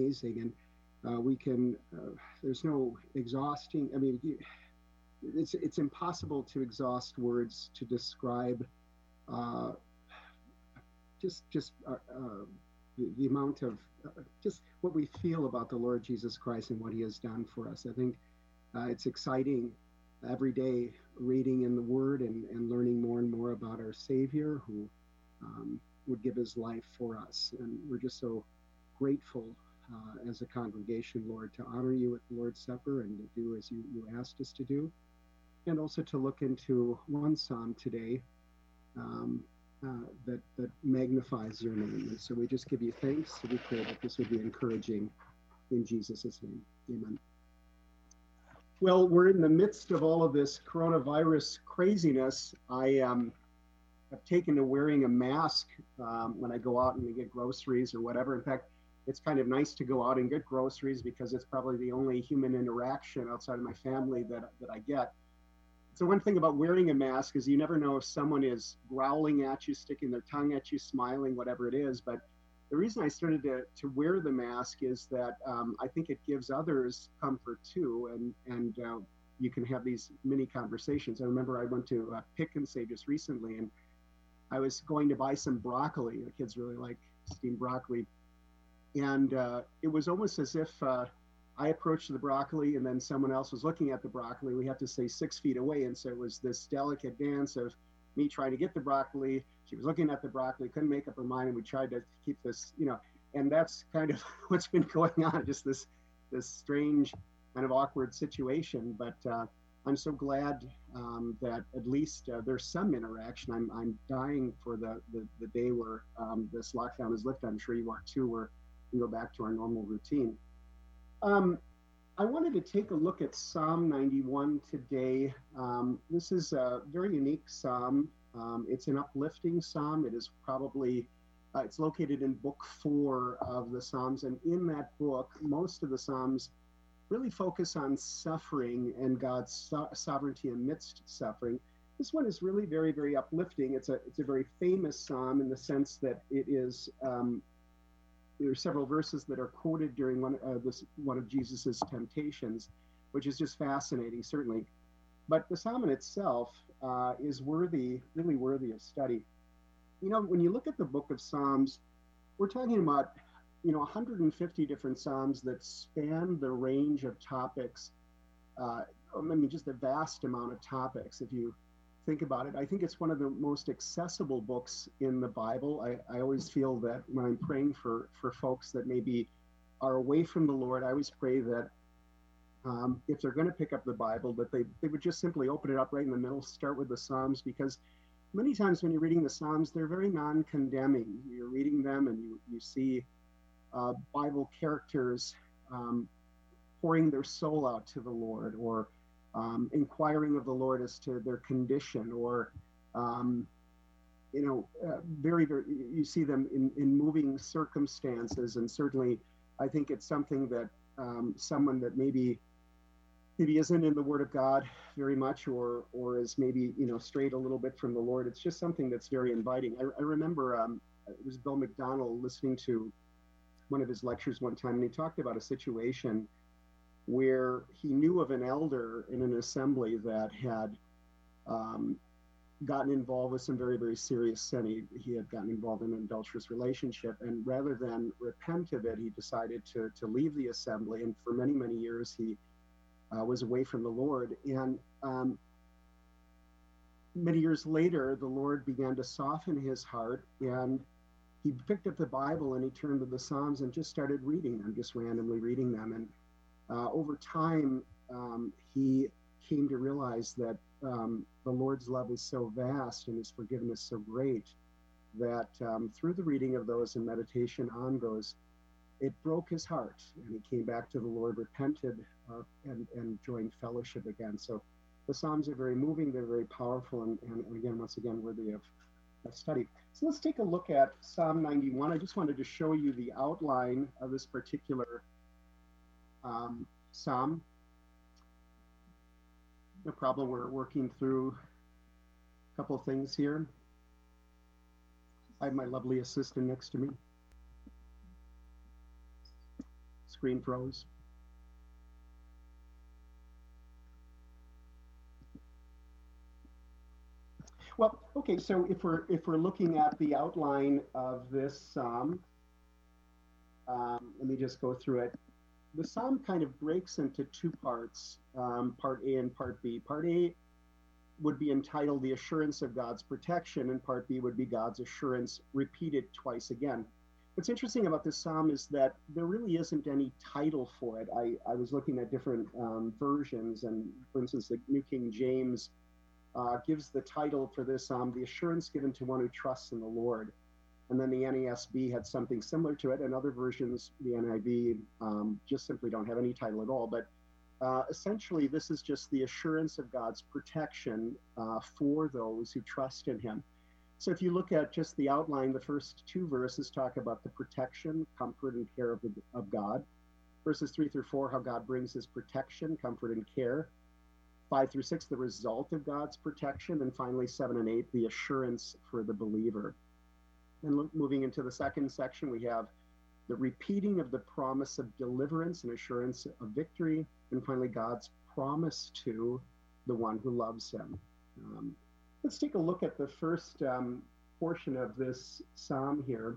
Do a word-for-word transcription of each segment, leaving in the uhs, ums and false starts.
amazing. And uh, we can, uh, there's no exhausting, I mean, it's, it's impossible to exhaust words to describe uh, just, just uh, uh, the, the amount of uh, just what we feel about the Lord Jesus Christ and what he has done for us. I think uh, it's exciting every day reading in the Word and, and learning more and more about our Savior who um, would give his life for us. And we're just so grateful uh, as a congregation, Lord, to honor you at the Lord's Supper and to do as you, you asked us to do. And also to look into one psalm today um, uh, that, that magnifies your name. And so we just give you thanks. So we pray that this would be encouraging in Jesus' name. Amen. Well, we're in the midst of all of this coronavirus craziness. I um, have taken to wearing a mask um, when I go out and get groceries or whatever. In fact, it's kind of nice to go out and get groceries because it's probably the only human interaction outside of my family that, that I get. So one thing about wearing a mask is you never know if someone is growling at you, sticking their tongue at you, smiling, whatever it is. But the reason I started to, to wear the mask is that um, I think it gives others comfort too. And, and uh, you can have these mini conversations. I remember I went to uh, Pick and Save just recently, and I was going to buy some broccoli. The kids really like steamed broccoli. And uh, it was almost as if uh, I approached the broccoli and then someone else was looking at the broccoli. We had to stay six feet away. And so it was this delicate dance of me trying to get the broccoli. She was looking at the broccoli, couldn't make up her mind. And we tried to keep this, you know, and that's kind of what's been going on, just this, this strange kind of awkward situation. But uh, I'm so glad um, that at least uh, there's some interaction. I'm, I'm dying for the, the, the day where um, this lockdown is lifted. I'm sure you are too, where we go back to our normal routine. Um, I wanted to take a look at Psalm ninety-one today. Um, this is a very unique psalm. Um, it's an uplifting psalm. It is probably, uh, it's located in book four of the Psalms. And in that book, most of the Psalms really focus on suffering and God's so- sovereignty amidst suffering. This one is really very, very uplifting. It's a, it's a very famous psalm in the sense that it is, um, there are several verses that are quoted during one, uh, this, one of Jesus's temptations, which is just fascinating, certainly. But the psalm in itself uh, is worthy, really worthy of study. You know, when you look at the book of Psalms, we're talking about, you know, one hundred fifty different psalms that span the range of topics. Uh, I mean, just a vast amount of topics. If you think about it, I think it's one of the most accessible books in the Bible. I, I always feel that when I'm praying for, for folks that maybe are away from the Lord, I always pray that um, if they're going to pick up the Bible, that they, they would just simply open it up right in the middle, start with the Psalms, because many times when you're reading the Psalms, they're very non-condemning. You're reading them and you, you see uh, Bible characters um, pouring their soul out to the Lord, or um, inquiring of the Lord as to their condition, or um, you know, uh, very, very, you see them in, in moving circumstances. And certainly, I think it's something that um, someone that maybe maybe isn't in the Word of God very much, or or is maybe, you know, strayed a little bit from the Lord. It's just something that's very inviting. I, I remember um, it was Bill McDonald listening to one of his lectures one time, and he talked about a situation where he knew of an elder in an assembly that had um, gotten involved with some very, very serious sin. He, he had gotten involved in an adulterous relationship, and rather than repent of it, he decided to, to leave the assembly. And for many, many years, he uh, was away from the Lord. And um, many years later, the Lord began to soften his heart, and he picked up the Bible and he turned to the Psalms and just started reading them, just randomly reading them. And Uh, over time, um, he came to realize that um, the Lord's love is so vast and his forgiveness so great that um, through the reading of those and meditation on those, it broke his heart. And he came back to the Lord, repented, uh, and, and joined fellowship again. So the Psalms are very moving, they're very powerful, and, and, and again, once again, worthy of, of study. So let's take a look at Psalm ninety-one. I just wanted to show you the outline of this particular Um, Psalm. No problem, we're working through a couple of things here. I have my lovely assistant next to me. screen froze. Well, okay, so if we're if we're looking at the outline of this psalm, um, let me just go through it. The psalm kind of breaks into two parts, um, part A and part B. Part A would be entitled The Assurance of God's Protection, and part B would be God's Assurance repeated twice again. What's interesting about this psalm is that there really isn't any title for it. I, I was looking at different um, versions, and for instance, the New King James uh, gives the title for this psalm, The Assurance Given to One Who Trusts in the Lord. And then the N A S B had something similar to it, and other versions, the N I V, um, just simply don't have any title at all. But uh, essentially, this is just the assurance of God's protection uh, for those who trust in him. So if you look at just the outline, the first two verses talk about the protection, comfort, and care of, the, of God. Verses three through four, how God brings his protection, comfort, and care. Five through six, the result of God's protection. And finally, seven and eight, the assurance for the believer. And look, moving into the second section, we have the repeating of the promise of deliverance and assurance of victory. And finally, God's promise to the one who loves him. Um, let's take a look at the first um, portion of this psalm here.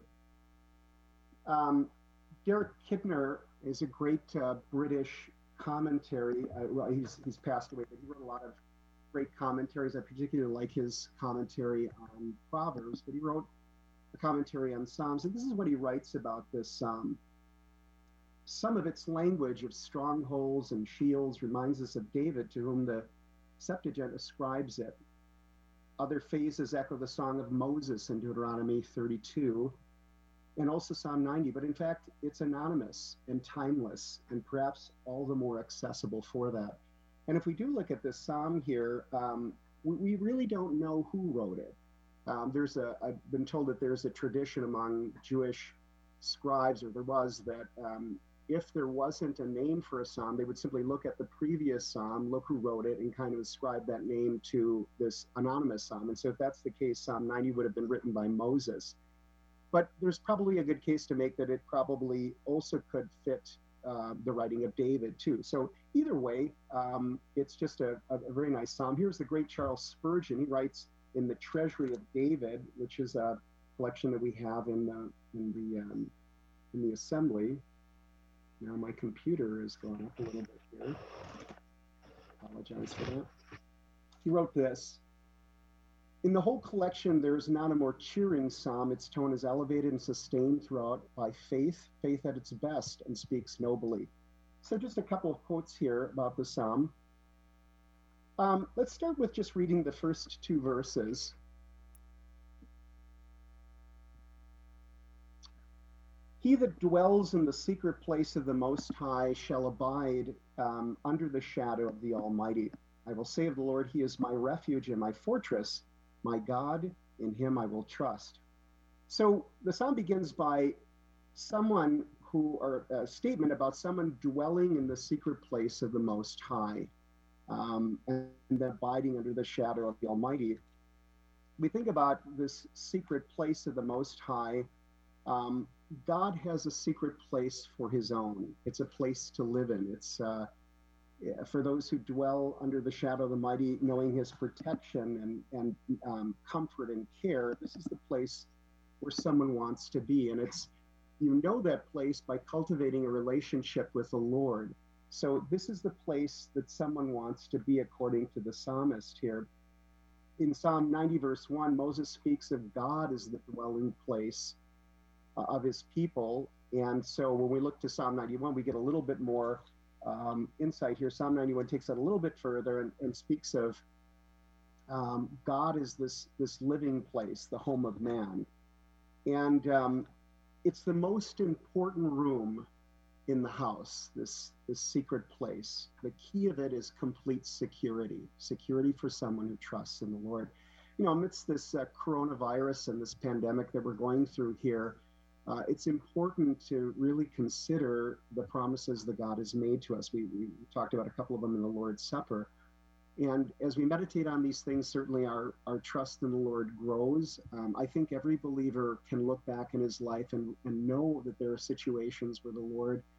Um, Derek Kidner is a great uh, British commentary. Uh, well, he's, he's passed away, but he wrote a lot of great commentaries. I particularly like his commentary on Proverbs, but he wrote a commentary on Psalms. And this is what he writes about this psalm. Some of its language of strongholds and shields reminds us of David, to whom the Septuagint ascribes it. Other phases echo the song of Moses in Deuteronomy thirty-two, and also Psalm ninety, but in fact, it's anonymous and timeless, and perhaps all the more accessible for that. And if we do look at this psalm here, um, we, we really don't know who wrote it. Um, there's a, I've been told that there's a tradition among Jewish scribes, or there was, that um, if there wasn't a name for a psalm, they would simply look at the previous psalm, look who wrote it, and kind of ascribe that name to this anonymous psalm. And so if that's the case, Psalm ninety would have been written by Moses. But there's probably a good case to make that it probably also could fit uh, the writing of David too. So either way, um, it's just a, a, a very nice psalm. Here's the great Charles Spurgeon. He writes in the Treasury of David, which is a collection that we have in the in the um, in the assembly. Now my computer is going up a little bit here. Apologize for that. He wrote this: in the whole collection, there is not a more cheering psalm. Its tone is elevated and sustained throughout by faith, faith at its best, and speaks nobly. So just a couple of quotes here about the psalm. Um, let's start with just reading the first two verses. He that dwells in the secret place of the Most High shall abide um, under the shadow of the Almighty. I will say of the Lord, he is my refuge and my fortress, my God, in him I will trust. So the psalm begins by someone who, or a statement about someone dwelling in the secret place of the Most High, um, and, and abiding under the shadow of the Almighty. We think about this secret place of the Most High. Um, God has a secret place for his own. It's a place to live in. It's uh, for those who dwell under the shadow of the mighty, knowing his protection and, and um, comfort and care. This is the place where someone wants to be. And it's, you know that place by cultivating a relationship with the Lord. So this is the place that someone wants to be, according to the psalmist here. In Psalm ninety, verse one, Moses speaks of God as the dwelling place uh, of his people. And so when we look to Psalm ninety-one, we get a little bit more um, insight here. Psalm ninety-one takes that a little bit further and, and speaks of um, God as this, this living place, the home of man. And um, it's the most important room in the house, this, this secret place. The key of it is complete security, security for someone who trusts in the Lord. You know, amidst this uh, coronavirus and this pandemic that we're going through here, uh, it's important to really consider the promises that God has made to us. We, we talked about a couple of them in the Lord's Supper. And as we meditate on these things, certainly our, our trust in the Lord grows. Um, I think every believer can look back in his life and, and know that there are situations where the Lord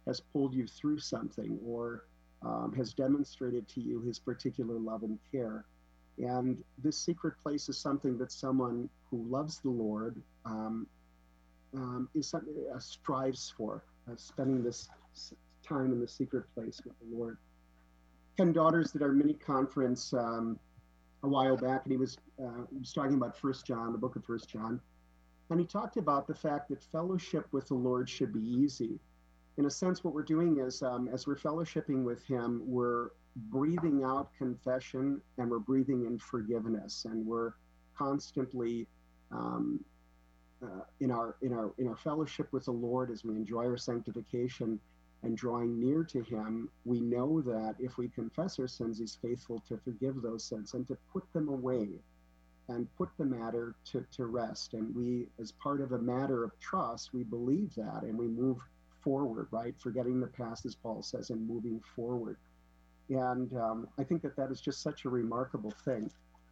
has pulled you through something, or um, has demonstrated to you his particular love and care. And this secret place is something that someone who loves the Lord um, um, is something, uh, strives for, uh, spending this time in the secret place with the Lord. Ken Daughters did our mini conference um, a while back, and he was uh, he was talking about First John, the book of First John, and he talked about the fact that fellowship with the Lord should be easy. In a sense, what we're doing is, um, as we're fellowshipping with him, we're breathing out confession, and we're breathing in forgiveness, and we're constantly um, uh, in our in our in our fellowship with the Lord as we enjoy our sanctification and drawing near to him. We know that if we confess our sins, he's faithful to forgive those sins and to put them away and put the matter to, to rest. And we, as part of a matter of trust, we believe that, and we move forward, right? Forgetting the past, as Paul says, and moving forward. And um, I think that that is just such a remarkable thing.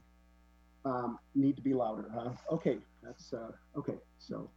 Um, need to be louder, huh? Okay, that's, uh, okay, so.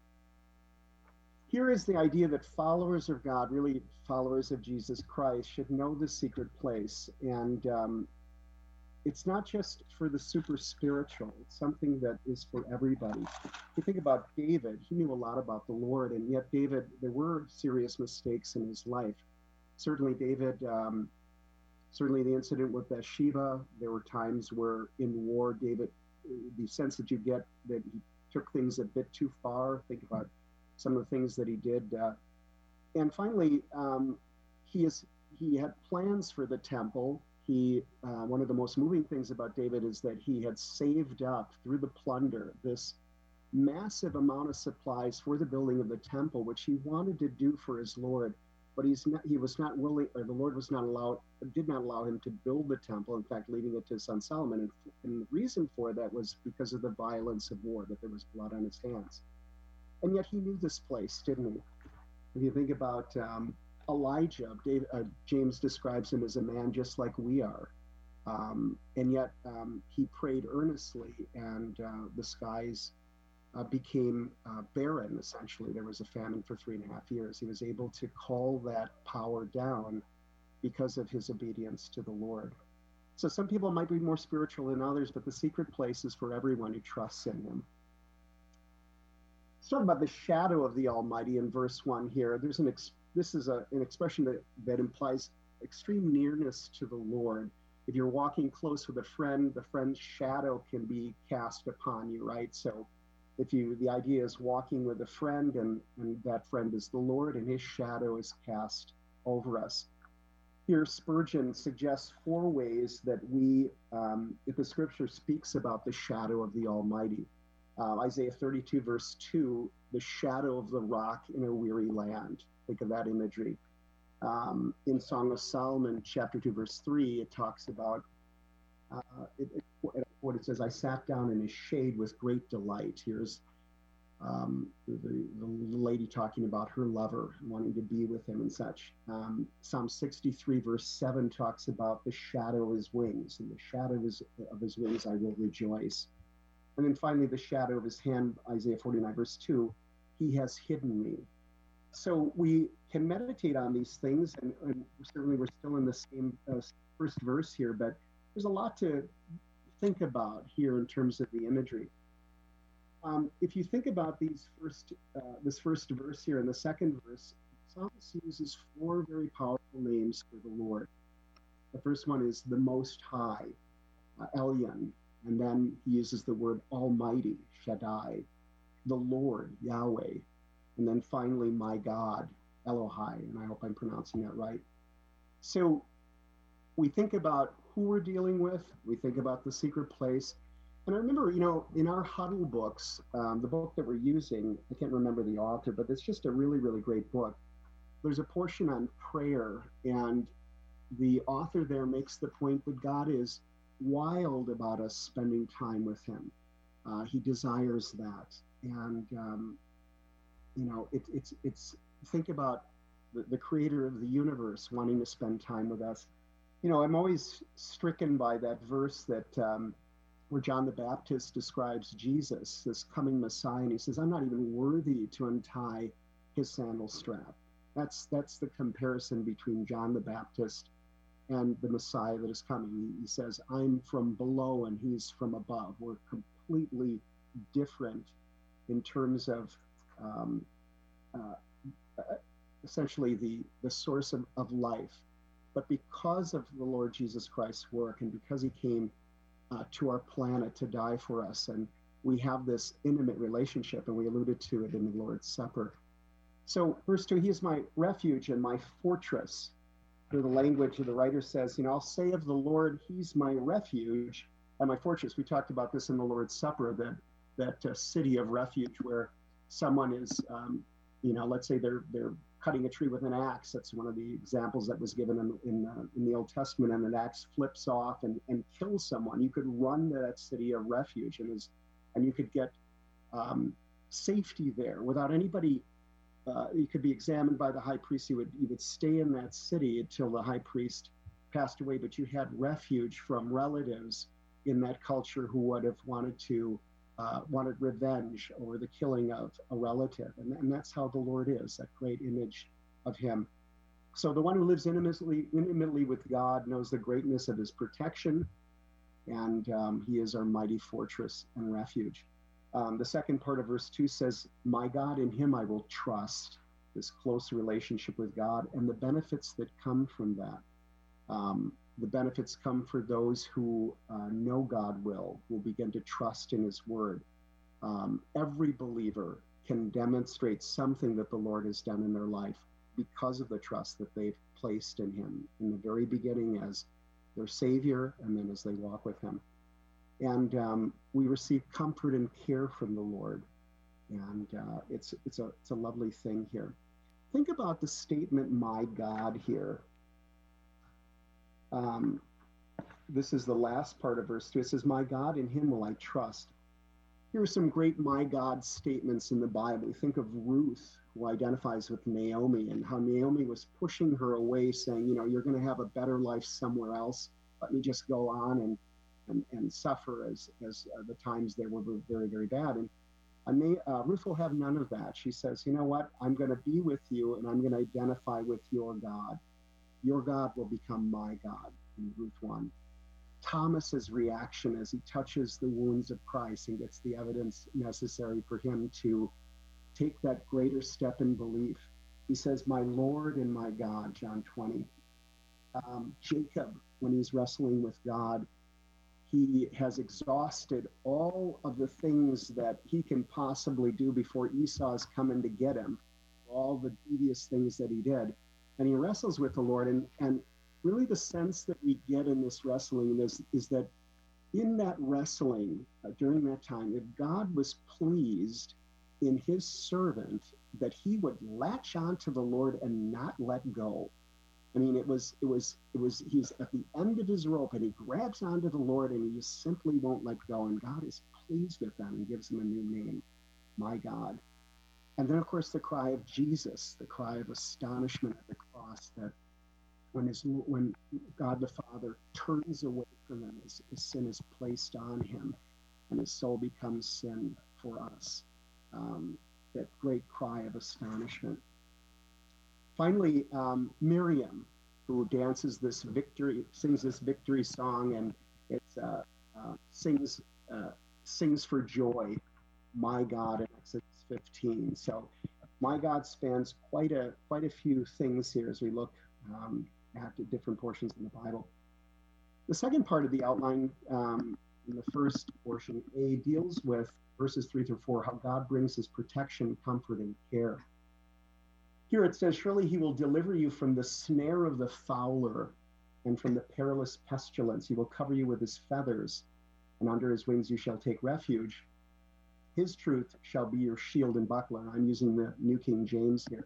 Here is the idea that followers of God, really followers of Jesus Christ, should know the secret place. And um, it's not just for the super spiritual, it's something that is for everybody. If you think about David, he knew a lot about the Lord, and yet David, there were serious mistakes in his life. Certainly David, um, certainly the incident with Bathsheba, there were times where in war, David, the sense that you get that he took things a bit too far. Think about some of the things that he did. Uh, and finally, um, he is he had plans for the temple. He, uh, one of the most moving things about David is that he had saved up through the plunder this massive amount of supplies for the building of the temple, which he wanted to do for his Lord, but he's not, he was not willing, or the Lord was not allowed, did not allow him to build the temple, in fact, leaving it to his son Solomon. And, and the reason for that was because of the violence of war, that there was blood on his hands. And yet he knew this place, didn't he? If you think about um, Elijah, Dave, uh, James describes him as a man just like we are. Um, and yet um, he prayed earnestly, and uh, the skies uh, became uh, barren, essentially. There was a famine for three and a half years. He was able to call that power down because of his obedience to the Lord. So some people might be more spiritual than others, but the secret place is for everyone who trusts in him. Let's talk about the shadow of the Almighty in verse one here. There's an ex- this is a, an expression that, that implies extreme nearness to the Lord. If you're walking close with a friend, the friend's shadow can be cast upon you, right? So if you, the idea is walking with a friend, and, and that friend is the Lord, and his shadow is cast over us. Here, Spurgeon suggests four ways that we, um, if the scripture speaks about the shadow of the Almighty. Uh, Isaiah thirty-two, verse two, the shadow of the rock in a weary land. Think of that imagery. Um, in Song of Solomon, chapter two, verse three, it talks about uh, it, it, what it says, I sat down in his shade with great delight. Here's um, the, the lady talking about her lover, wanting to be with him and such. Um, Psalm sixty-three, verse seven talks about the shadow of his wings. In the shadow of his, of his wings, I will rejoice. And then finally, the shadow of his hand, Isaiah forty-nine, verse two, he has hidden me. So we can meditate on these things, and, and certainly we're still in the same uh, first verse here, but there's a lot to think about here in terms of the imagery. Um, if you think about these first, uh, this first verse here and the second verse, the psalmist uses four very powerful names for the Lord. The first one is the Most High, uh, Elyon. And then he uses the word Almighty, Shaddai, the Lord, Yahweh, and then finally, my God, Elohai, and I hope I'm pronouncing that right. So we think about who we're dealing with, we think about the secret place. And I remember, you know, in our huddle books, um, the book that we're using, I can't remember the author, but it's just a really, really great book. There's a portion on prayer, and the author there makes the point that God is wild about us spending time with him. Uh, he desires that. And, um, you know, it, it's, it's, think about the, the creator of the universe wanting to spend time with us. You know, I'm always stricken by that verse that, um, where John the Baptist describes Jesus, this coming Messiah, and he says, I'm not even worthy to untie his sandal strap. That's that's the comparison between John the Baptist and the Messiah that is coming. He, he says, I'm from below and he's from above. We're completely different in terms of um, uh, essentially the, the source of, of life. But because of the Lord Jesus Christ's work and because he came uh, to our planet to die for us, and we have this intimate relationship, and we alluded to it in the Lord's Supper. So verse two, he is my refuge and my fortress. Through the language of the writer says, you know, I'll say of the Lord, he's my refuge and my fortress. We talked about this in the Lord's Supper, that that uh, city of refuge where someone is, um, you know, let's say they're they're cutting a tree with an axe. That's one of the examples that was given in in, uh, in the Old Testament, and an axe flips off and, and kills someone. You could run to that city of refuge, and is, and you could get um, safety there without anybody. Uh, you could be examined by the high priest. You would you would stay in that city until the high priest passed away, but you had refuge from relatives in that culture who would have wanted to uh, wanted revenge over the killing of a relative, and, and that's how the Lord is, that great image of him. So the one who lives intimately intimately with God knows the greatness of his protection, and um, he is our mighty fortress and refuge. Um, the second part of verse two says, my God, in him I will trust, this close relationship with God and the benefits that come from that. Um, the benefits come for those who uh, know God will, will begin to trust in his word. Um, every believer can demonstrate something that the Lord has done in their life because of the trust that they've placed in him in the very beginning as their Savior, and then as they walk with him. And um, we receive comfort and care from the Lord. And uh, it's, it's, a, it's a lovely thing here. Think about the statement, my God, here. Um, this is the last part of verse two. It says, my God, in him will I trust. Here are some great my God statements in the Bible. We think of Ruth, who identifies with Naomi, and how Naomi was pushing her away, saying, you know, you're going to have a better life somewhere else. Let me just go on and And, and suffer as as uh, the times there were very, very bad. And uh, uh, Ruth will have none of that. She says, you know what? I'm going to be with you, and I'm going to identify with your God. Your God will become my God, in Ruth one. Thomas's reaction as he touches the wounds of Christ and gets the evidence necessary for him to take that greater step in belief. He says, my Lord and my God, John twenty. Um, Jacob, when he's wrestling with God, he has exhausted all of the things that he can possibly do before Esau's coming to get him, all the devious things that he did. And he wrestles with the Lord. And, and really the sense that we get in this wrestling is, is that in that wrestling, uh, during that time, if God was pleased in his servant that he would latch onto the Lord and not let go. I mean, it was, it was, it was, he's at the end of his rope and he grabs onto the Lord and he just simply won't let go. And God is pleased with them and gives him a new name, my God. And then, of course, the cry of Jesus, the cry of astonishment at the cross, that when his, when God the Father turns away from him, his, his sin is placed on him and his soul becomes sin for us. Um, that great cry of astonishment. Finally, um, Miriam, who dances this victory, sings this victory song, and it's uh, uh, sings uh, sings for joy, my God, in Exodus fifteen. So, my God spans quite a quite a few things here as we look um, at the different portions in the Bible. The second part of the outline, um, in the first portion, A, deals with verses three through four, how God brings his protection, comfort, and care. Here it says, surely he will deliver you from the snare of the fowler and from the perilous pestilence. He will cover you with his feathers, and under his wings you shall take refuge. His truth shall be your shield and buckler. I'm using the New King James here.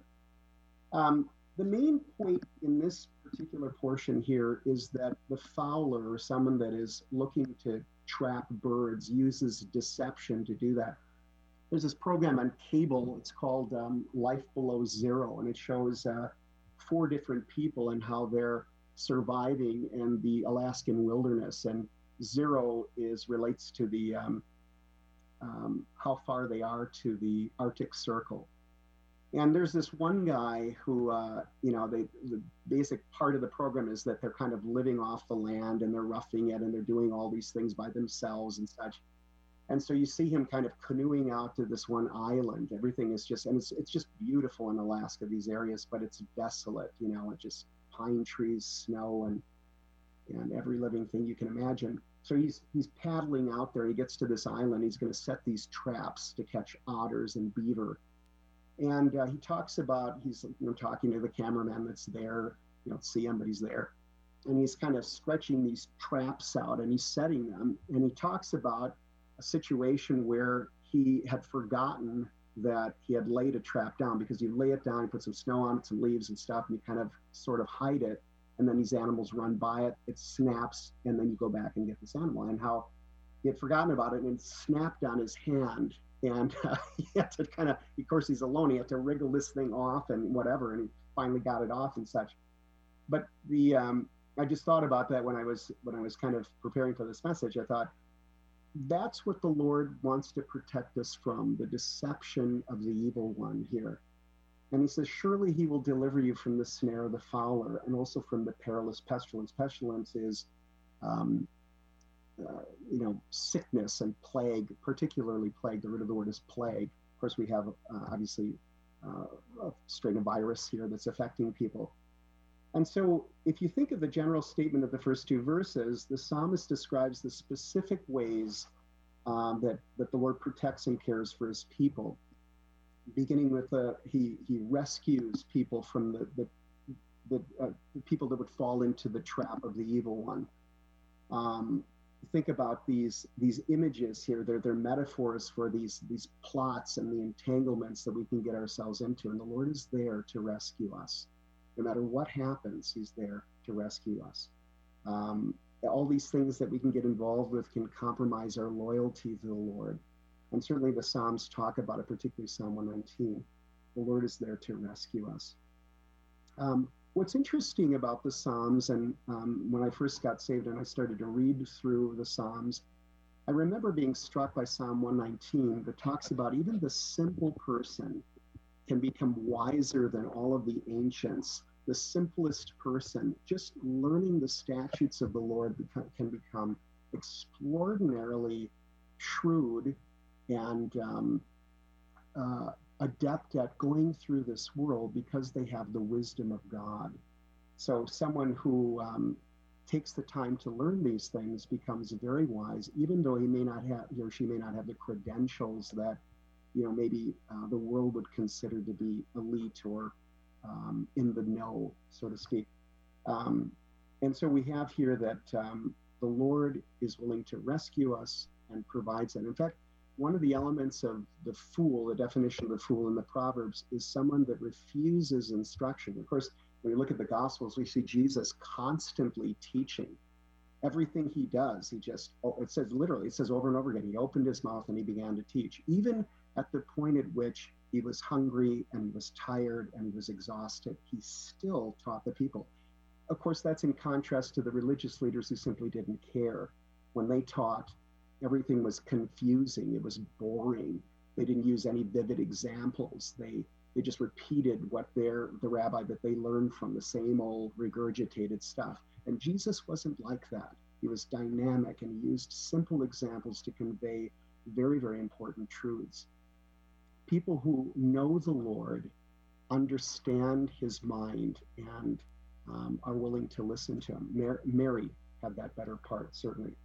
Um, the main point in this particular portion here is that the fowler, or someone that is looking to trap birds, uses deception to do that. There's this program on cable, it's called um, Life Below Zero, and it shows uh, four different people and how they're surviving in the Alaskan wilderness. And zero is relates to the um, um, how far they are to the Arctic Circle. And there's this one guy who, uh, you know, they, the basic part of the program is that they're kind of living off the land and they're roughing it and they're doing all these things by themselves and such. And so you see him kind of canoeing out to this one island. Everything is just, and it's it's just beautiful in Alaska, these areas, but it's desolate, you know, it's just pine trees, snow, and and every living thing you can imagine. So he's he's paddling out there. He gets to this island. He's going to set these traps to catch otters and beaver. And uh, he talks about, he's you know talking to the cameraman that's there. You don't see him, but he's there. And he's kind of stretching these traps out and he's setting them. And he talks about a situation where he had forgotten that he had laid a trap down, because you lay it down, you put some snow on it, some leaves and stuff, and you kind of sort of hide it. And then these animals run by it, it snaps, and then you go back and get this animal. And how he had forgotten about it and it snapped on his hand. And uh, he had to kind of, of course, he's alone. He had to wriggle this thing off and whatever. And he finally got it off and such. But the, um, I just thought about that when I was, when I was kind of preparing for this message. I thought, that's what the Lord wants to protect us from, the deception of the evil one here. And he says, surely he will deliver you from the snare of the fowler and also from the perilous pestilence. Pestilence is, um, uh, you know, sickness and plague, particularly plague. The root of the word is plague. Of course, we have, uh, obviously, uh, a strain of virus here that's affecting people. And so if you think of the general statement of the first two verses, the psalmist describes the specific ways um, that, that the Lord protects and cares for his people. Beginning with the, he he rescues people from the the, the, uh, the people that would fall into the trap of the evil one. Um, think about these these images here. They're they're metaphors for these these plots and the entanglements that we can get ourselves into. And the Lord is there to rescue us. No matter what happens, he's there to rescue us. Um, all these things that we can get involved with can compromise our loyalty to the Lord. And certainly the Psalms talk about it, particularly Psalm one nineteen. The Lord is there to rescue us. Um, what's interesting about the Psalms, and um, when I first got saved and I started to read through the Psalms, I remember being struck by Psalm one nineteen that talks about even the simple person can become wiser than all of the ancients. The simplest person, just learning the statutes of the Lord, can become extraordinarily shrewd and um, uh, adept at going through this world because they have the wisdom of God. So someone who um, takes the time to learn these things becomes very wise, even though he may not have, he or she may not have the credentials that, you know, maybe uh, the world would consider to be elite or um, in the know, so to speak. Um, and so we have here that um, the Lord is willing to rescue us and provides that. In fact, one of the elements of the fool, the definition of the fool in the Proverbs, is someone that refuses instruction. Of course, when we look at the Gospels, we see Jesus constantly teaching. Everything he does, he just, it says literally, it says over and over again, he opened his mouth and he began to teach. Even at the point at which he was hungry and he was tired and he was exhausted, he still taught the people. Of course, that's in contrast to the religious leaders who simply didn't care. When they taught, everything was confusing. It was boring. They didn't use any vivid examples. They they just repeated what their the rabbi that they learned from, the same old regurgitated stuff. And Jesus wasn't like that. He was dynamic and he used simple examples to convey very, very important truths. People who know the Lord understand his mind and um, are willing to listen to him. Mar- Mary had that better part, certainly.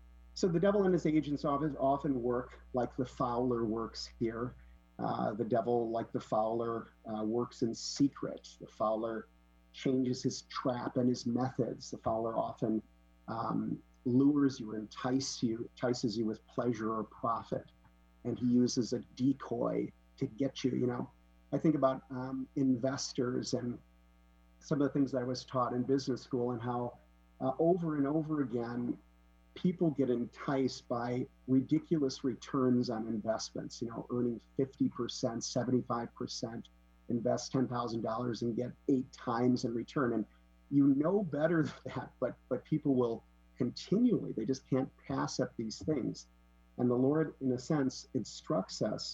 So the devil and his agents often, often work like the fowler works here. Uh, the devil, like the fowler, uh, works in secret. The fowler changes his trap and his methods. The fowler often um, lures you, entice you, entices you with pleasure or profit. And he uses a decoy to get you, you know. I think about um, investors and some of the things that I was taught in business school and how uh, over and over again, people get enticed by ridiculous returns on investments, you know, earning fifty percent, seventy-five percent, invest ten thousand dollars and get eight times in return. And you know better than that, but, but people will continually, they just can't pass up these things. And the Lord, in a sense, instructs us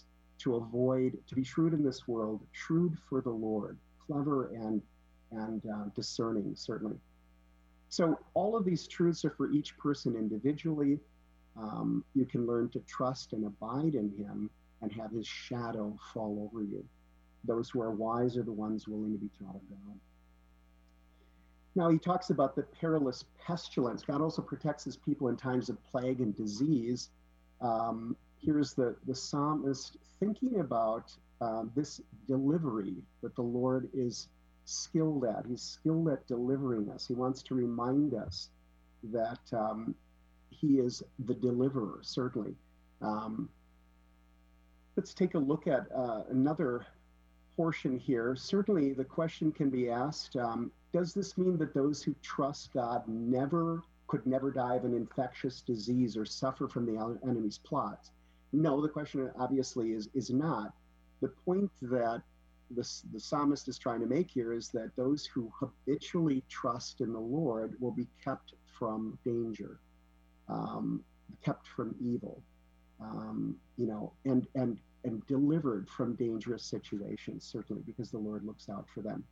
to avoid, to be shrewd in this world, shrewd for the Lord, clever and, and uh, discerning, certainly. So all of these truths are for each person individually. Um, you can learn to trust and abide in him and have his shadow fall over you. Those who are wise are the ones willing to be taught of God. Now he talks about the perilous pestilence. God also protects his people in times of plague and disease. Um, here's the, the psalmist thinking about uh, this delivery that the Lord is skilled at. He's skilled at delivering us. He wants to remind us that um, he is the deliverer, certainly. Um, let's take a look at uh, another portion here. Certainly the question can be asked, um, does this mean that those who trust God never could never die of an infectious disease or suffer from the enemy's plots? No, the question obviously is, is not. The point that this, the psalmist is trying to make here is that those who habitually trust in the Lord will be kept from danger, um, kept from evil, um, you know, and, and, and delivered from dangerous situations, certainly, because the Lord looks out for them.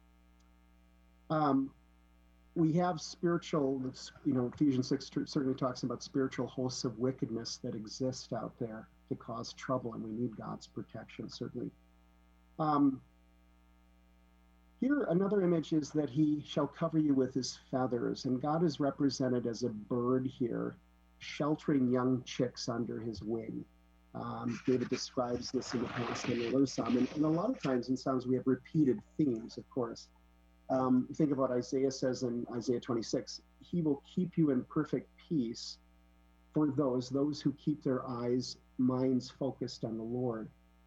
Um, we have spiritual, you know, Ephesians six certainly talks about spiritual hosts of wickedness that exist out there to cause trouble, and we need God's protection, certainly. Um, here, another image is that he shall cover you with his feathers, and God is represented as a bird here, sheltering young chicks under his wing. Um, David describes this in the past in another psalm, and, and a lot of times in psalms we have repeated themes, of course. Um, think about Isaiah says in Isaiah twenty-six, he will keep you in perfect peace for those, those who keep their eyes, minds focused on the Lord.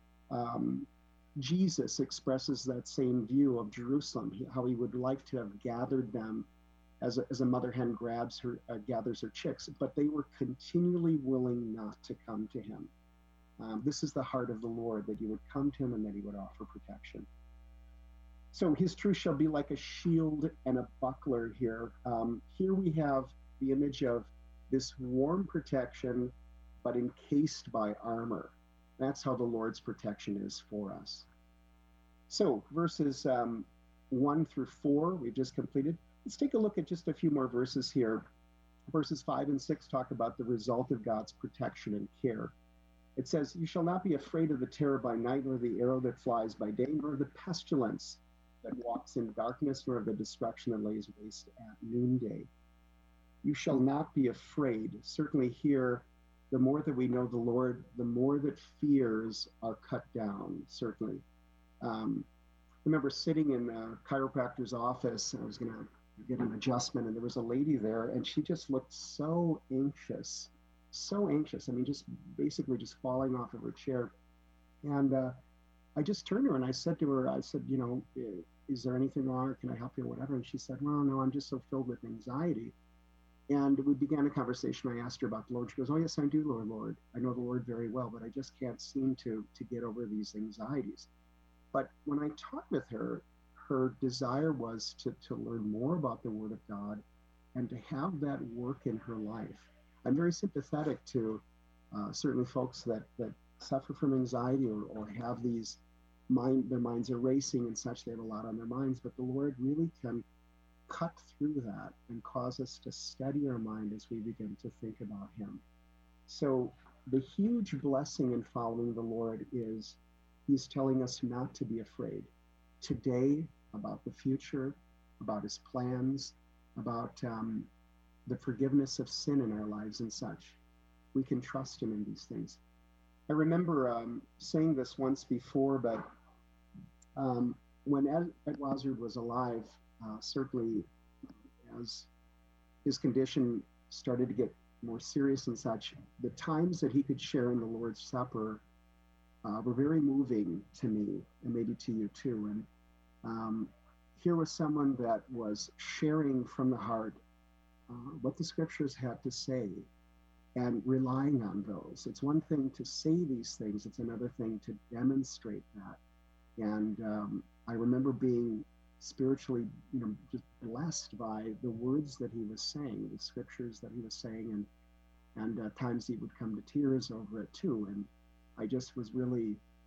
Um, Jesus expresses that same view of Jerusalem, how he would like to have gathered them as a, as a mother hen grabs her, uh, gathers her chicks, but they were continually willing not to come to him. Um, this is the heart of the Lord, that you would come to him and that he would offer protection. So his truth shall be like a shield and a buckler here. Um, here we have the image of this warm protection, but encased by armor. That's how the Lord's protection is for us. So verses um, one through four, we've just completed. Let's take a look at just a few more verses here. Verses five and six talk about the result of God's protection and care. It says, you shall not be afraid of the terror by night, nor the arrow that flies by day, nor the pestilence that walks in darkness, nor of the destruction that lays waste at noonday. You shall not be afraid. Certainly here, the more that we know the Lord, the more that fears are cut down, certainly. Um, I remember sitting in a chiropractor's office, and I was going to get an adjustment, and there was a lady there, and she just looked so anxious, so anxious. I mean, just basically just falling off of her chair. And uh, I just turned to her and I said to her, I said, you know, is there anything wrong, or can I help you, or whatever? And she said, well, no, I'm just so filled with anxiety. And we began a conversation. I asked her about the Lord. She goes, oh, yes, I do, Lord, Lord. I know the Lord very well, but I just can't seem to, to get over these anxieties. But when I talked with her, her desire was to, to learn more about the Word of God and to have that work in her life. I'm very sympathetic to uh, certainly folks that, that suffer from anxiety or, or have these mind, their minds are racing and such. They have a lot on their minds, but the Lord really can cut through that and cause us to steady our mind as we begin to think about him. So the huge blessing in following the Lord is he's telling us not to be afraid today, about the future, about his plans, about um, the forgiveness of sin in our lives and such. We can trust him in these things. I remember um, saying this once before, but um, when Ed, Ed Wazard was alive, uh, certainly as his condition started to get more serious and such, the times that he could share in the Lord's Supper uh, were very moving to me, and maybe to you too. And um, here was someone that was sharing from the heart uh, what the scriptures had to say and relying on those. It's one thing to say these things, it's another thing to demonstrate that. And um, I remember being spiritually, you know, just blessed by the words that he was saying, the scriptures that he was saying, and and at times he would come to tears over it too. And I just was really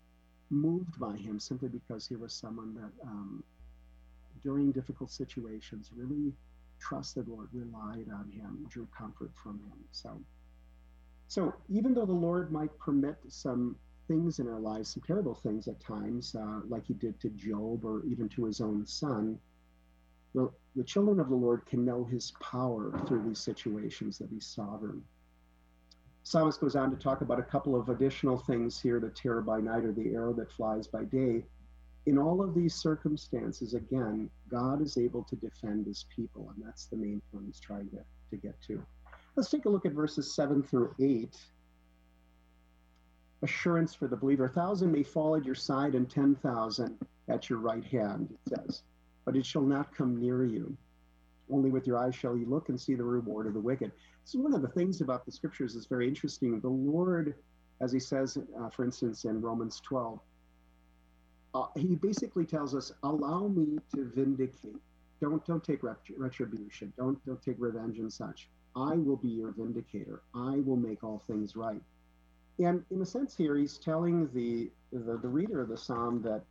moved by him simply because he was someone that, um, during difficult situations, really trusted the Lord, relied on him, drew comfort from him. So, so even though the Lord might permit some things in our lives, some terrible things at times, uh, like he did to Job or even to his own son, the, the children of the Lord can know his power through these situations, that he's sovereign. Psalmist goes on to talk about a couple of additional things here: the terror by night, or the arrow that flies by day. In all of these circumstances, again, God is able to defend his people, and that's the main point he's trying to, to get to. Let's take a look at verses seven through eight. Assurance for the believer: a thousand may fall at your side and ten thousand at your right hand, it says, but it shall not come near you. Only with your eyes shall you look and see the reward of the wicked. So one of the things about the scriptures is very interesting. The Lord, as he says, uh, for instance, in Romans twelve, uh, he basically tells us, allow me to vindicate. Don't don't take retribution. Don't don't take revenge and such. I will be your vindicator. I will make all things right. And in a sense here, he's telling the, the, the reader of the psalm that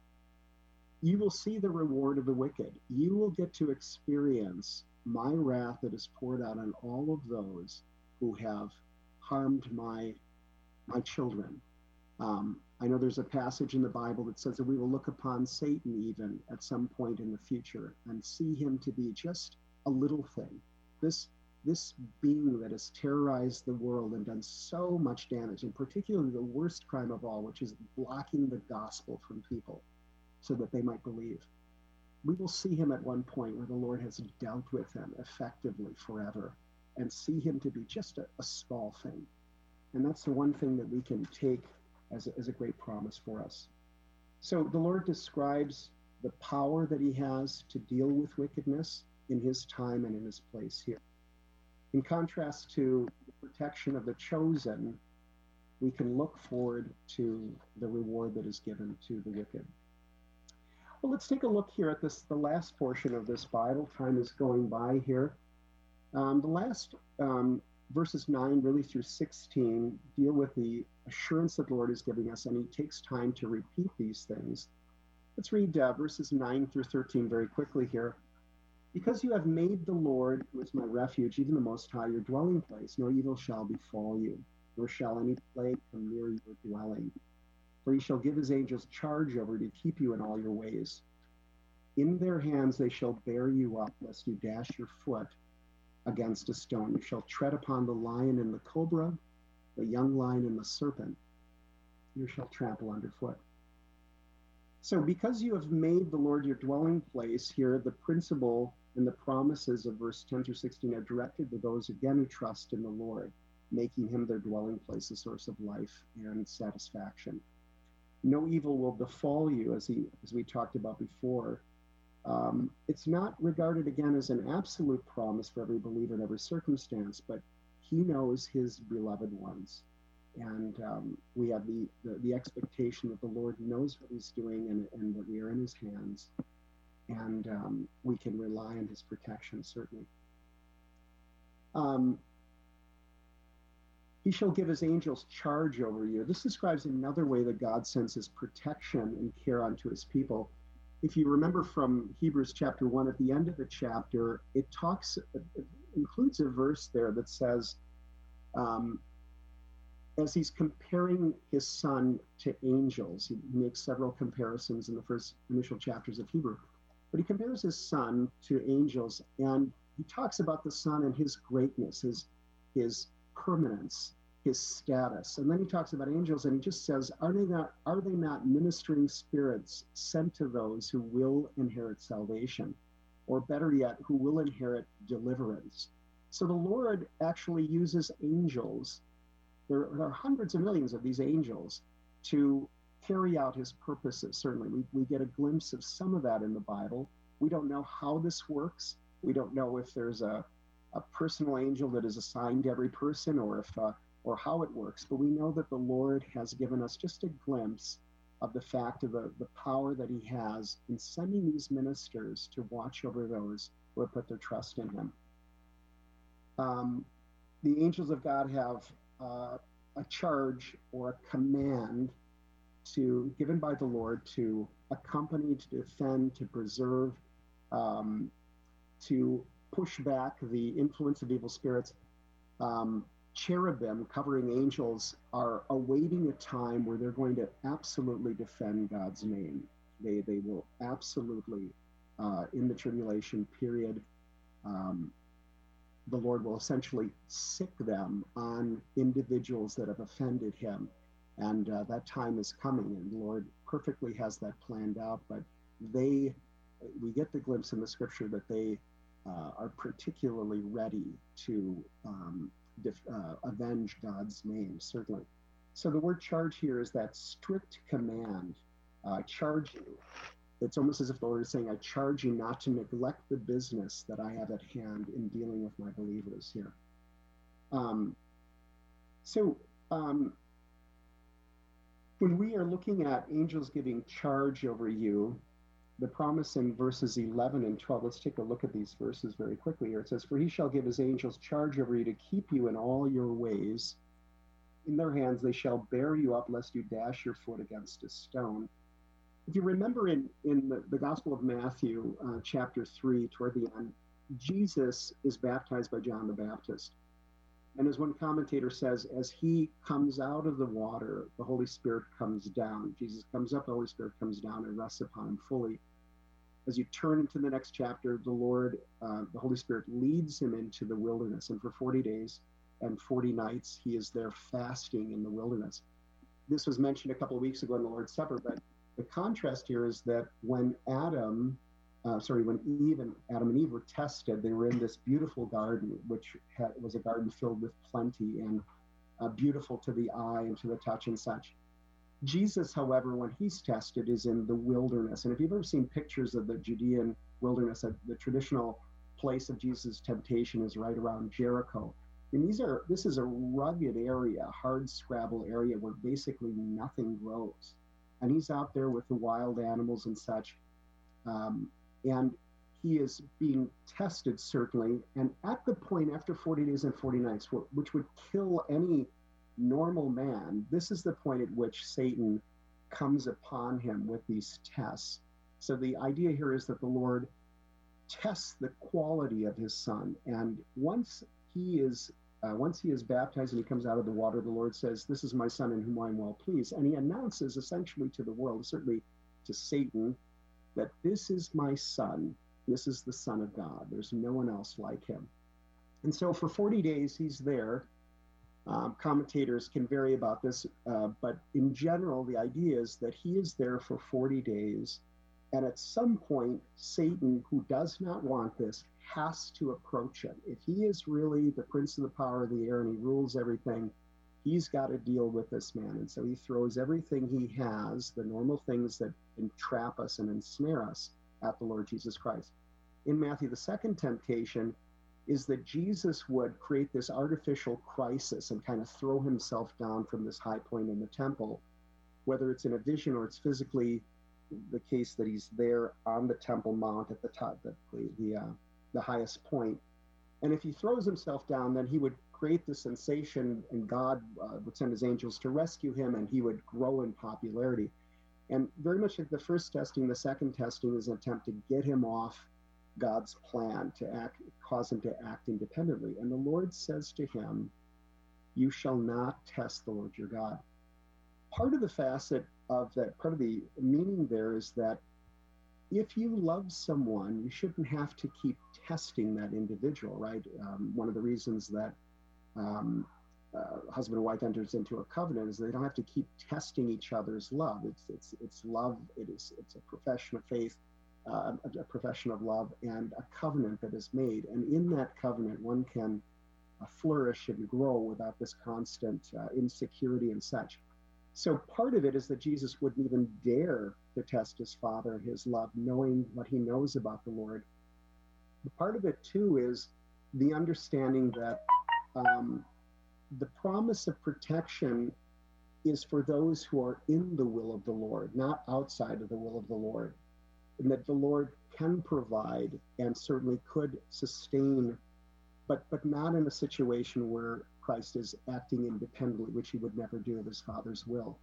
you will see the reward of the wicked. You will get to experience my wrath that is poured out on all of those who have harmed my, my children. Um, I know there's a passage in the Bible that says that we will look upon Satan even at some point in the future and see him to be just a little thing. This, this being that has terrorized the world and done so much damage, and particularly the worst crime of all, which is blocking the gospel from people so that they might believe. We will see him at one point where the Lord has dealt with him effectively forever, and see him to be just a, a small thing. And that's the one thing that we can take as a, as a great promise for us. So the Lord describes the power that he has to deal with wickedness in his time and in his place here. In contrast to the protection of the chosen, we can look forward to the reward that is given to the wicked. Well, let's take a look here at this, the last portion of this Bible. Time is going by here. Um, the last um, verses nine really through sixteen deal with the assurance that the Lord is giving us, and he takes time to repeat these things. Let's read uh, verses nine through thirteen very quickly here. Because you have made the Lord, who is my refuge, even the Most High, your dwelling place, no evil shall befall you, nor shall any plague come near your dwelling. For he shall give his angels charge over you to keep you in all your ways. In their hands they shall bear you up, lest you dash your foot against a stone. You shall tread upon the lion and the cobra, the young lion and the serpent. You shall trample underfoot. So because you have made the Lord your dwelling place, here the principle and the promises of verse ten through sixteen are directed to those, again, who trust in the Lord, making him their dwelling place, a source of life and satisfaction. No evil will befall you, as he as we talked about before. Um, it's not regarded, again, as an absolute promise for every believer in every circumstance, but he knows his beloved ones. And um, we have the, the, the expectation that the Lord knows what he's doing, and, and that we are in his hands. And um, we can rely on his protection, certainly. Um, He shall give his angels charge over you. This describes another way that God sends his protection and care unto his people. If you remember from Hebrews chapter one, at the end of the chapter, it talks, it includes a verse there that says, um, as he's comparing his son to angels, he makes several comparisons in the first initial chapters of Hebrew, but he compares his son to angels, and he talks about the son and his greatness, his, his permanence, his status. And then he talks about angels, and he just says, are they not, are they not ministering spirits sent to those who will inherit salvation? Or better yet, who will inherit deliverance? So the Lord actually uses angels. There are hundreds of millions of these angels to carry out his purposes. Certainly, we, we get a glimpse of some of that in the Bible. We don't know how this works. We don't know if there's a, a personal angel that is assigned to every person, or if uh, or how it works. But we know that the Lord has given us just a glimpse of the fact of the, the power that he has in sending these ministers to watch over those who have put their trust in him. Um, the angels of God have uh, a charge or a command to given by the Lord to accompany, to defend, to preserve, um, to push back the influence of evil spirits. Um, cherubim covering angels are awaiting a time where they're going to absolutely defend God's name. They they will absolutely, uh, in the tribulation period, um, the Lord will essentially sick them on individuals that have offended him. And uh, that time is coming, and the Lord perfectly has that planned out. But they, we get the glimpse in the scripture that they uh, are particularly ready to um, def- uh, avenge God's name, certainly. So the word charge here is that strict command, uh, charge you. It's almost as if the Lord is saying, I charge you not to neglect the business that I have at hand in dealing with my believers here. Um, so um, when we are looking at angels giving charge over you, the promise in verses eleven and twelve, let's take a look at these verses very quickly here. It says, for he shall give his angels charge over you to keep you in all your ways. In their hands they shall bear you up, lest you dash your foot against a stone. If you remember in, in the, the Gospel of Matthew, uh, chapter three, toward the end, Jesus is baptized by John the Baptist. And as one commentator says, as he comes out of the water, the Holy Spirit comes down. Jesus comes up, the Holy Spirit comes down and rests upon him fully. As you turn into the next chapter, the Lord, uh, the Holy Spirit leads him into the wilderness. And for forty days and forty nights, he is there fasting in the wilderness. This was mentioned a couple of weeks ago in the Lord's Supper, but the contrast here is that when Adam, uh, sorry, when Eve and Adam and Eve were tested, they were in this beautiful garden, which had, was a garden filled with plenty and uh, beautiful to the eye and to the touch and such. Jesus, however, when he's tested, is in the wilderness. And if you've ever seen pictures of the Judean wilderness, uh, the traditional place of Jesus' temptation is right around Jericho. And these are this is a rugged area, hard scrabble area where basically nothing grows. And he's out there with the wild animals and such. Um, and he is being tested, certainly. And at the point after forty days and forty nights, which would kill any normal man, this is the point at which Satan comes upon him with these tests. So the idea here is that the Lord tests the quality of his son. And once he is Uh, once he is baptized and he comes out of the water, the Lord says, this is my son in whom I am well pleased. And he announces essentially to the world, certainly to Satan, that this is my son. This is the Son of God. There's no one else like him. And so for forty days, he's there. Um, commentators can vary about this, uh, but in general, the idea is that he is there for forty days. And at some point, Satan, who does not want this, has to approach him. If he is really the prince of the power of the air and he rules everything, he's got to deal with this man. And so he throws everything he has, the normal things that entrap us and ensnare us, at the Lord Jesus Christ. In Matthew, the second temptation is that Jesus would create this artificial crisis and kind of throw himself down from this high point in the temple, whether it's in a vision or it's physically the case that he's there on the Temple Mount at the top, the, the, uh, the highest point. And if he throws himself down, then he would create the sensation, and God uh, would send his angels to rescue him, and he would grow in popularity. And very much like the first testing, the second testing is an attempt to get him off God's plan, to act, cause him to act independently. And the Lord says to him, you shall not test the Lord your God. Part of the facet of that, part of the meaning there is that if you love someone, you shouldn't have to keep testing that individual, right? Um, one of the reasons that um, uh, husband and wife enters into a covenant is they don't have to keep testing each other's love. It's it's it's love. It is it's a profession of faith, uh, a, a profession of love, and a covenant that is made. And in that covenant, one can uh, flourish and grow without this constant uh, insecurity and such. So part of it is that Jesus wouldn't even dare to test his Father and his love, knowing what he knows about the Lord. But part of it, too, is the understanding that um, the promise of protection is for those who are in the will of the Lord, not outside of the will of the Lord, and that the Lord can provide and certainly could sustain, but but not in a situation where Christ is acting independently, which he would never do of his Father's will.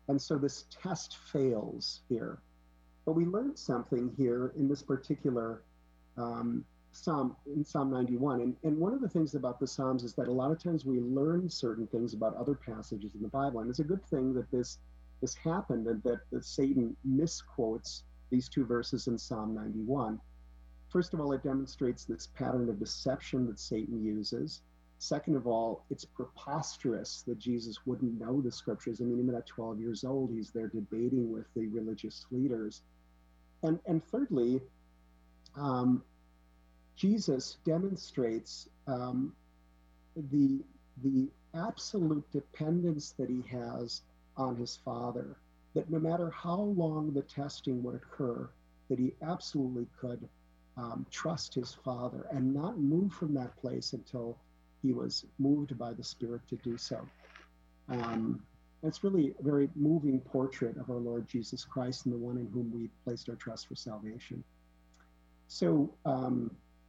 And so this test fails here. But we learned something here in this particular um, Psalm, in Psalm ninety-one. And, and one of the things about the Psalms is that a lot of times we learn certain things about other passages in the Bible. And it's a good thing that this, this happened and that, that Satan misquotes these two verses in Psalm ninety-one. First of all, it demonstrates this pattern of deception that Satan uses. Second of all, it's preposterous that Jesus wouldn't know the scriptures. I mean, even at twelve years old, he's there debating with the religious leaders. And, and thirdly, um, Jesus demonstrates um, the, the absolute dependence that he has on his Father, that no matter how long the testing would occur, that he absolutely could um, trust his Father and not move from that place until he was moved by the Spirit to do so. Um, it's really a very moving portrait of our Lord Jesus Christ and the one in whom we placed our trust for salvation. So um,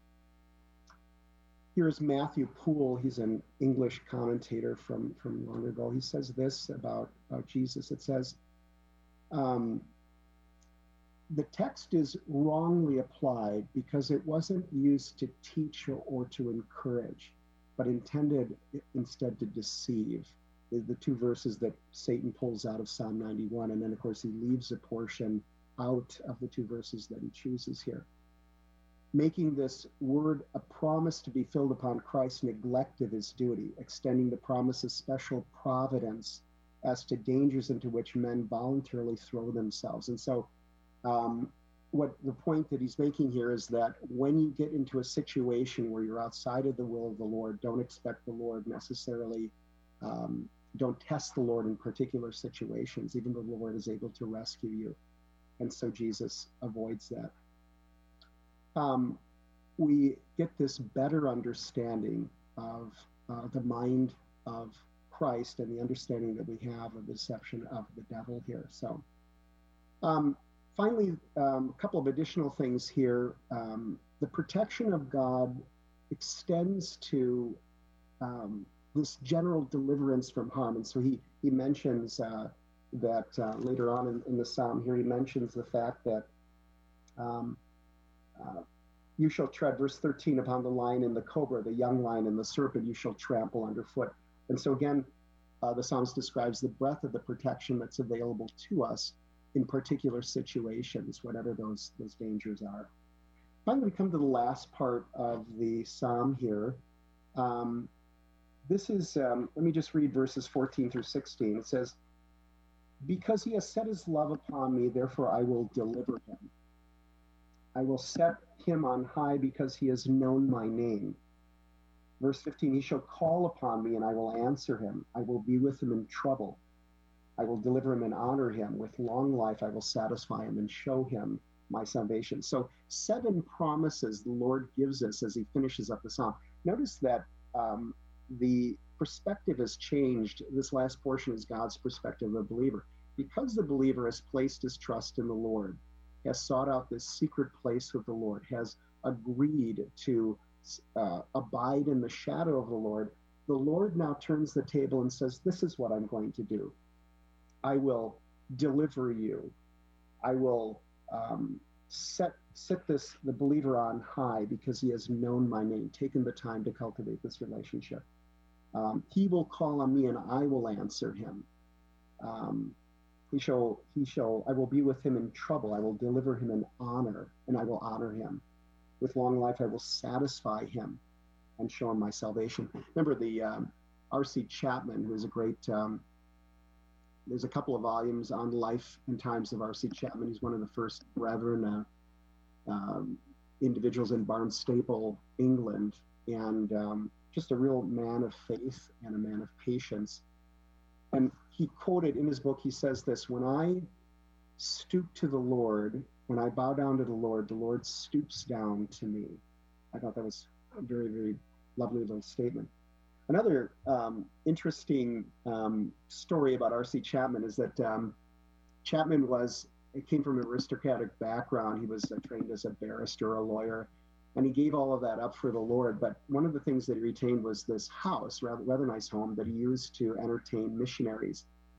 here's Matthew Poole. He's an English commentator from, from long ago. He says this about, about Jesus. It says, um, the text is wrongly applied because it wasn't used to teach or, or to encourage, but intended instead to deceive. The, the two verses that Satan pulls out of Psalm ninety-one, and then of course he leaves a portion out of the two verses that he chooses here. Making this word a promise to be filled upon Christ's neglect of his duty, extending the promise of special providence as to dangers into which men voluntarily throw themselves. And so um, what the point that he's making here is that when you get into a situation where you're outside of the will of the Lord, don't expect the Lord necessarily, um, don't test the Lord in particular situations, even though the Lord is able to rescue you. And so Jesus avoids that. Um, we get this better understanding of uh, the mind of Christ and the understanding that we have of the deception of the devil here. So um, finally, um, a couple of additional things here. Um, the protection of God extends to um, this general deliverance from harm. And so he, he mentions uh, that uh, later on in, in the Psalm here, he mentions the fact that um, Uh, you shall tread, verse thirteen, upon the lion and the cobra, the young lion and the serpent you shall trample underfoot. And so again, uh, the Psalms describes the breadth of the protection that's available to us in particular situations, whatever those, those dangers are. Finally, we come to the last part of the Psalm here. Um, this is, um, let me just read verses fourteen through sixteen. It says, because he has set his love upon me, therefore I will deliver him. I will set him on high because he has known my name. Verse fifteen, he shall call upon me and I will answer him. I will be with him in trouble. I will deliver him and honor him. With long life I will satisfy him and show him my salvation. So seven promises the Lord gives us as he finishes up the psalm. Notice that um, the perspective has changed. This last portion is God's perspective of the believer. Because the believer has placed his trust in the Lord, has sought out this secret place with the Lord, has agreed to uh, abide in the shadow of the Lord, the Lord now turns the table and says, this is what I'm going to do. I will deliver you. I will um, set, set this, the believer on high because he has known my name, taken the time to cultivate this relationship. Um, he will call on me and I will answer him. Um, He shall, he shall, I will be with him in trouble. I will deliver him in honor, and I will honor him. With long life, I will satisfy him and show him my salvation. Remember the um, R C Chapman, who is a great, um, there's a couple of volumes on the life and times of R C Chapman. He's one of the first Brethren uh, um, individuals in Barnstaple, England, and um, just a real man of faith and a man of patience. And he quoted in his book, he says this, when I stoop to the Lord, when I bow down to the Lord, the Lord stoops down to me. I thought that was a very, very lovely little statement. Another um, interesting um, story about R C Chapman is that um, Chapman was, it came from an aristocratic background. He was uh, trained as a barrister, a lawyer, and he gave all of that up for the Lord. But one of the things that he retained was this house, rather, rather nice home that he used to entertain missionaries.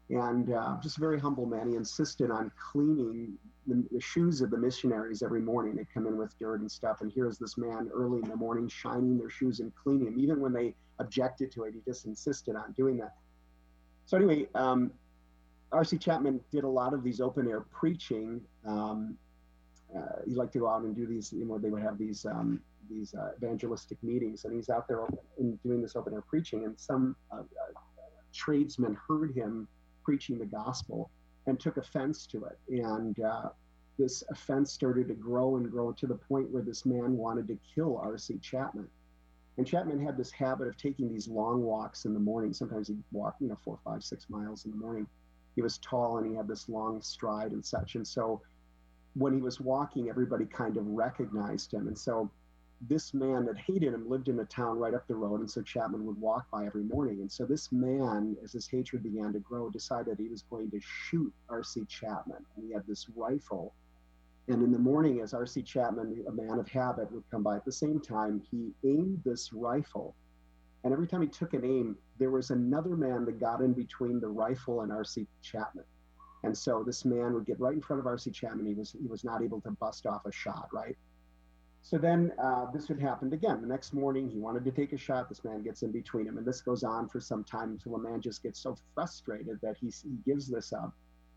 And uh, just a very humble man. He insisted on cleaning the, the shoes of the missionaries every morning. They come in with dirt and stuff, and here's this man early in the morning shining their shoes and cleaning them. Even when they objected to it, he just insisted on doing that. So anyway, um, R C Chapman did a lot of these open air preaching. Um, uh, he liked to go out and do these, you know, they would have these um, these uh, evangelistic meetings, and he's out there open, doing this open air preaching, and some uh, uh, tradesmen heard him preaching the gospel and took offense to it. And uh, this offense started to grow and grow to the point where this man wanted to kill R C Chapman. And Chapman had this habit of taking these long walks in the morning. Sometimes he'd walk, you know, four, five, six miles in the morning. He was tall and he had this long stride and such. And so when he was walking, everybody kind of recognized him. And so this man that hated him lived in a town right up the road. And so Chapman would walk by every morning. And so this man, as his hatred began to grow, decided he was going to shoot R C Chapman. And he had this rifle. And in the morning, as R C Chapman, a man of habit, would come by at the same time, he aimed this rifle. And every time he took an aim, there was another man that got in between the rifle and R C Chapman. And so this man would get right in front of R C Chapman. He was he was not able to bust off a shot, right? So then uh, this would happen again. The next morning, he wanted to take a shot. This man gets in between him. And this goes on for some time until the man just gets so frustrated that he, he gives this up.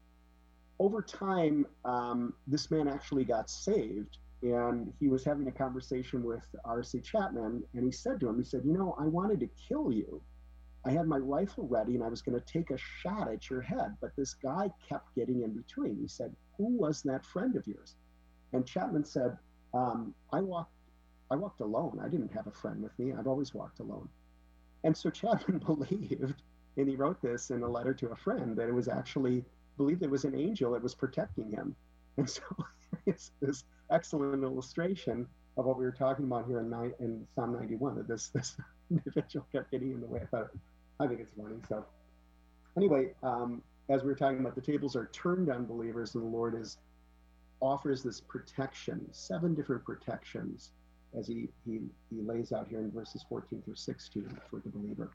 Over time, um, this man actually got saved, and he was having a conversation with R C Chapman, and he said to him, he said, you know, I wanted to kill you. I had my rifle ready, and I was going to take a shot at your head, but this guy kept getting in between. He said, who was that friend of yours? And Chapman said, um, I walked I walked alone. I didn't have a friend with me. I've always walked alone. And so Chapman believed, and he wrote this in a letter to a friend, that it was actually believed it was an angel that was protecting him. And so it's this excellent illustration of what we were talking about here in, in Psalm ninety-one, that this, this individual kept getting in the way. I thought, I think it's funny. So anyway, um, as we were talking about, the tables are turned on believers, and the Lord is offers this protection, seven different protections, as he, he, he lays out here in verses fourteen through sixteen for the believer.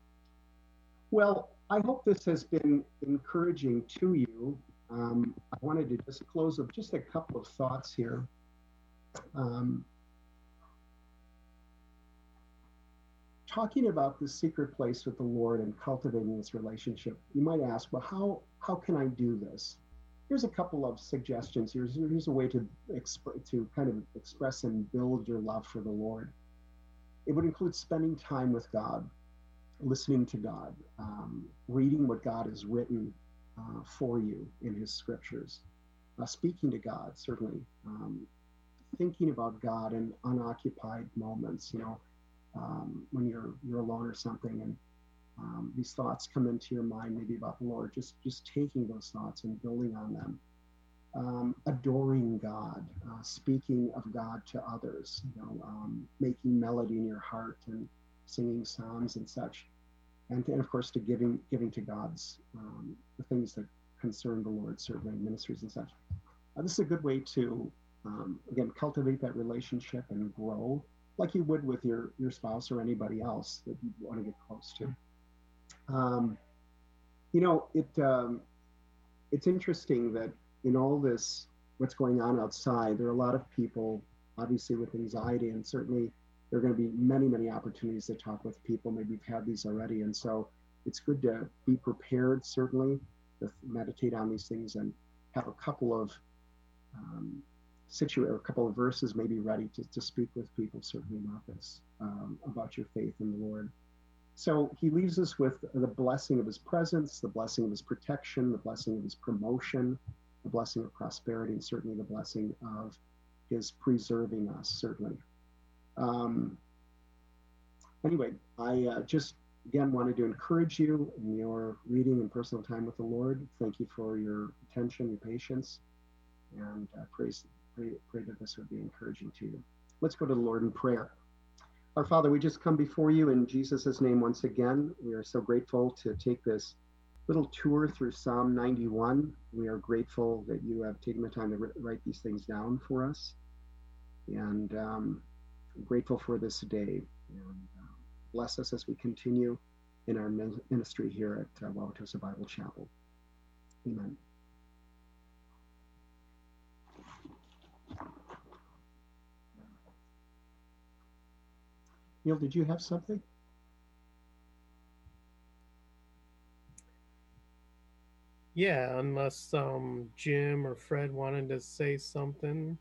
Well, I hope this has been encouraging to you. Um, I wanted to just close with just a couple of thoughts here. Um, talking about the secret place with the Lord and cultivating this relationship, you might ask, well, how, how can I do this? Here's a couple of suggestions. Here's, here's a way to, exp- to kind of express and build your love for the Lord. It would include spending time with God, listening to God, um, reading what God has written uh, for you in his scriptures, uh, speaking to God, certainly, um, thinking about God in unoccupied moments, you know, um, when you're you're alone or something, and um, these thoughts come into your mind, maybe about the Lord, just, just taking those thoughts and building on them. Um, adoring God, uh, speaking of God to others, you know, um, making melody in your heart and singing psalms and such, and, and of course to giving giving to God's um, the things that concern the Lord, certainly ministries and such. Uh, this is a good way to um, again cultivate that relationship and grow, like you would with your your spouse or anybody else that you want to get close to. Um, you know, it um, it's interesting that in all this, what's going on outside, there are a lot of people, obviously, with anxiety, and certainly there are going to be many, many opportunities to talk with people. Maybe you've had these already. And so it's good to be prepared, certainly, to meditate on these things and have a couple of um, situ- or a couple of verses maybe ready to, to speak with people, certainly about this, um, about your faith in the Lord. So he leaves us with the blessing of his presence, the blessing of his protection, the blessing of his promotion, the blessing of prosperity, and certainly the blessing of his preserving us, certainly. Um, anyway, I uh, just, again, wanted to encourage you in your reading and personal time with the Lord. Thank you for your attention, your patience, and uh, praise, pray, pray that this would be encouraging to you. Let's go to the Lord in prayer. Our Father, we just come before you in Jesus' name once again. We are so grateful to take this little tour through Psalm ninety-one. We are grateful that you have taken the time to write these things down for us. And um, I'm grateful for this day. And uh, bless us as we continue in our ministry here at uh, Wauwatosa Bible Chapel. Amen. Neil, did you have something? Yeah, unless um, Jim or Fred wanted to say something.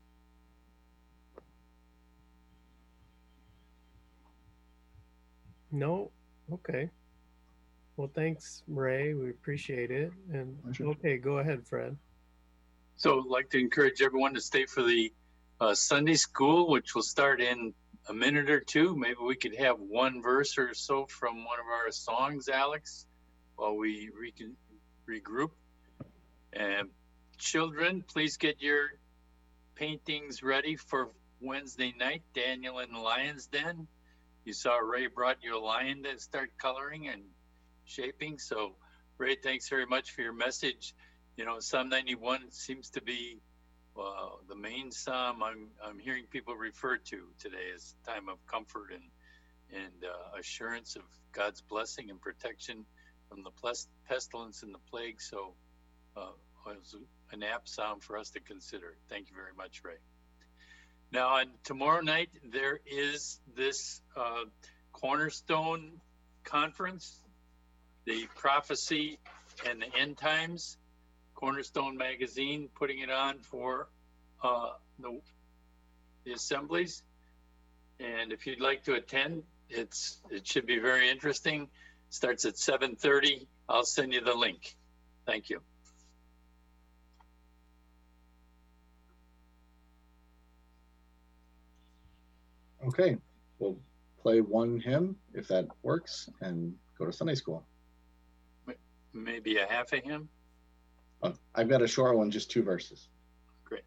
No? Okay. Well, thanks, Ray. We appreciate it. And Pleasure. okay, go ahead, Fred. So I'd like to encourage everyone to stay for the uh, Sunday school, which will start in a minute or two. Maybe we could have one verse or so from one of our songs, Alex, while we re- regroup. And children, please get your paintings ready for Wednesday night, Daniel in the Lion's Den. You saw Ray brought you a lion to start coloring and shaping. So Ray, thanks very much for your message. You know, Psalm ninety-one seems to be uh, the main psalm I'm I'm hearing people refer to today as a time of comfort and and uh, assurance of God's blessing and protection from the pestilence and the plague. So uh, it was an apt psalm for us to consider. Thank you very much, Ray. Now, on tomorrow night, there is this uh, Cornerstone Conference, the Prophecy and the End Times. Cornerstone Magazine putting it on for uh, the, the assemblies. And if you'd like to attend, it's it should be very interesting. Starts at seven thirty. I'll send you the link. Thank you. Okay, we'll play one hymn if that works and go to Sunday school. Maybe a half a hymn? Oh, I've got a short one, just two verses. Great.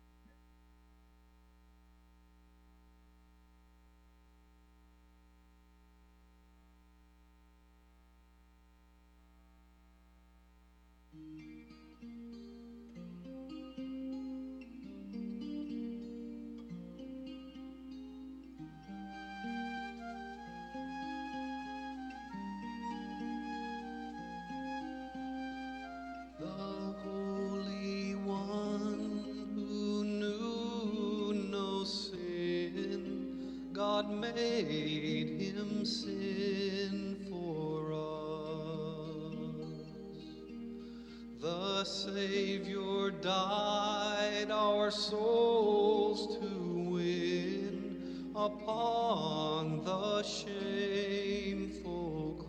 God made him sin for us. The Savior died our souls to win upon the shameful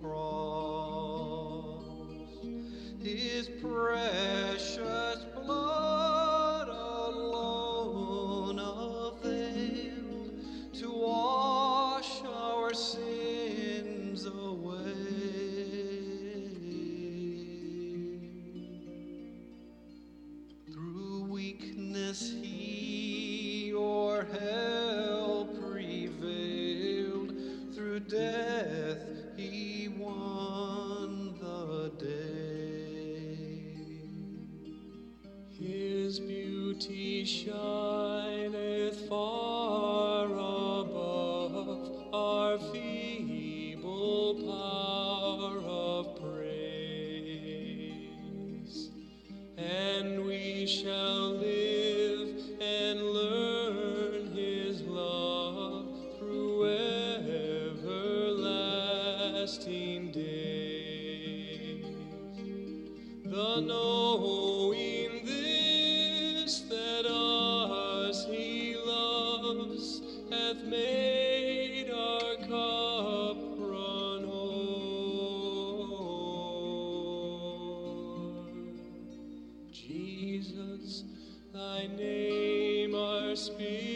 cross. His precious blood alone availed to wash our sins away. Through weakness he o'er hell prevailed, through death he won the day. His beauty shineth far above our feeble power of praise, and we shall live and learn his love through everlasting days. The knowing this, that us he loves, hath made our cup run o'er. Jesus, thy name our spirit